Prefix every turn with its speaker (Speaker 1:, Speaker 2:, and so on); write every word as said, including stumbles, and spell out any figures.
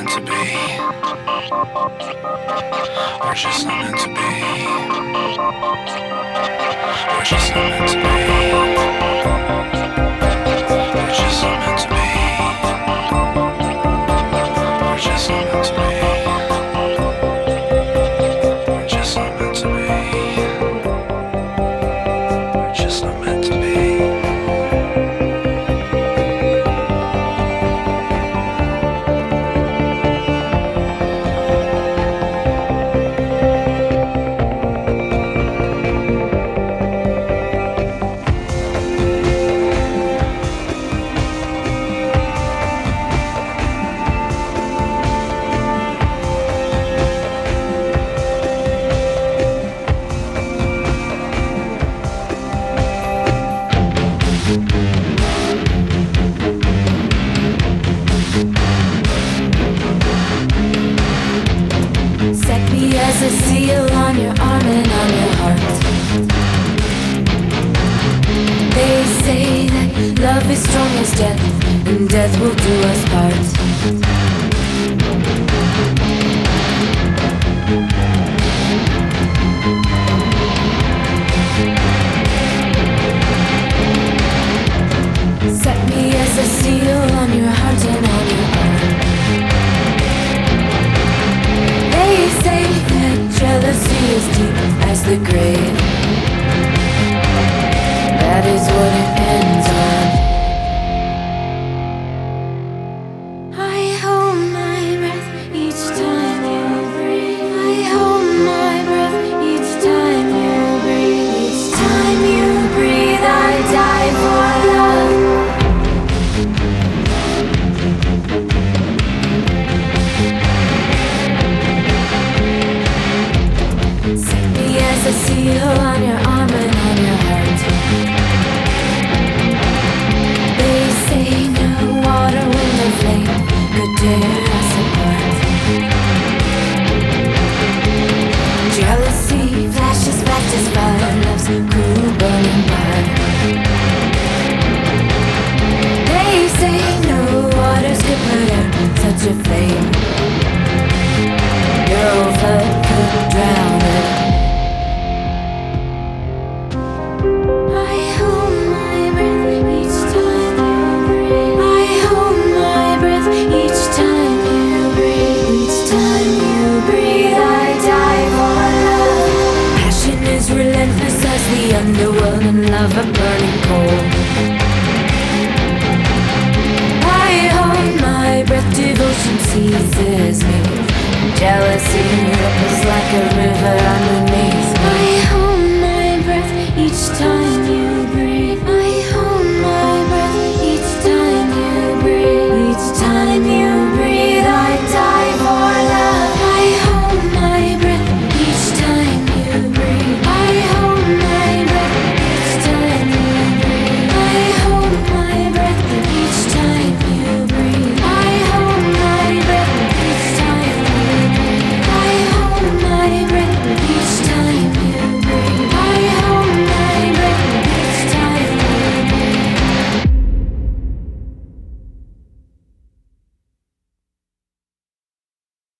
Speaker 1: meant to be. We're just not meant to be. We're just not meant to be. We're just not meant to be. We're just not meant to be. We're just not meant to be. We're just not meant to be.
Speaker 2: As a seal on your arm and on your heart. They say that love is strong as death, and death will do us part. Set me as a seal on your heart and on your arm. They say that jealousy is deep as the grave. That is what it ends on. I hold my breath each time you breathe. I hold my breath each time you breathe. Each time you breathe, I die for love. As a seal on your arm and on your heart. They say no water, wind or flame could tear us apart. Jealousy flashes fast as fire, love's cruel burning fire. They say no waters could put out such a flame. No flood could drown it. Relentless as the underworld and love a burning coal. I hold my breath, devotion seizes me. Jealousy ripples like a river under